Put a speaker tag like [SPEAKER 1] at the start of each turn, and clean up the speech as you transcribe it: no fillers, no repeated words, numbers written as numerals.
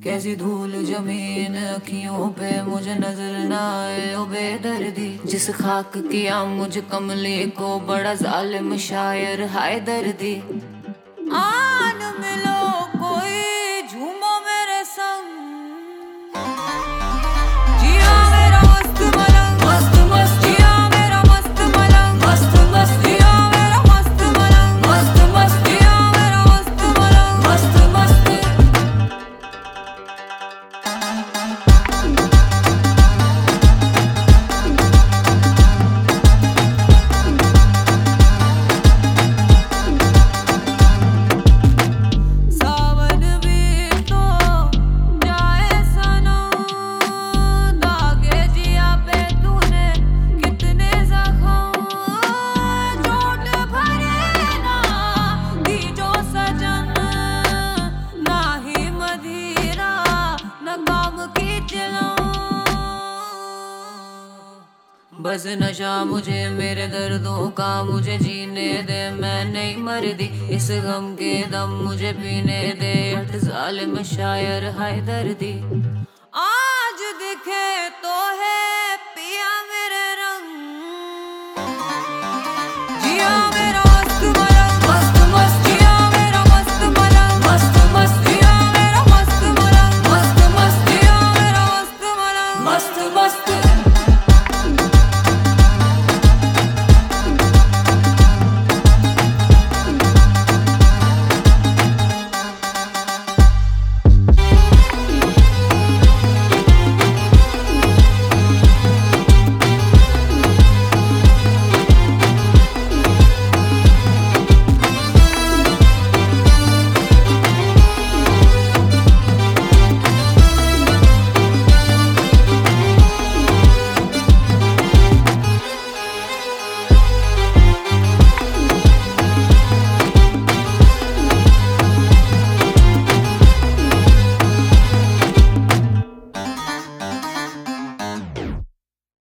[SPEAKER 1] कैसी धूल जमीन अखियों पे मुझे नजर ना आए ओ बेदर्दी। जिस खाक किया मुझे कमली को बड़ा जालिम शायर हाय दर्दी। आन मिलो कोई झूमो मेरे संग, जिया मेरा मस्त मलंग मस्त मस्त, जिया मेरा मस्त मलंग मस्त मस्त, जिया मेरा मस्त मलंग मस्त मस्त, जिया मेरा मस्त मलंग मस्त मस्त। सावन भी तो जाए सनम, दागे जिया पे तूने कितने जख्म। चोट भरे ना दी जो सजन, ना ही मदिरा न काम की चिलम। बस नशा मुझे मेरे दर्दों का मुझे जीने दे, मैं नहीं मरदी इस गम के दम मुझे पीने दे। हट जालिम शायर हाय दर्दी। आज दिखे तो है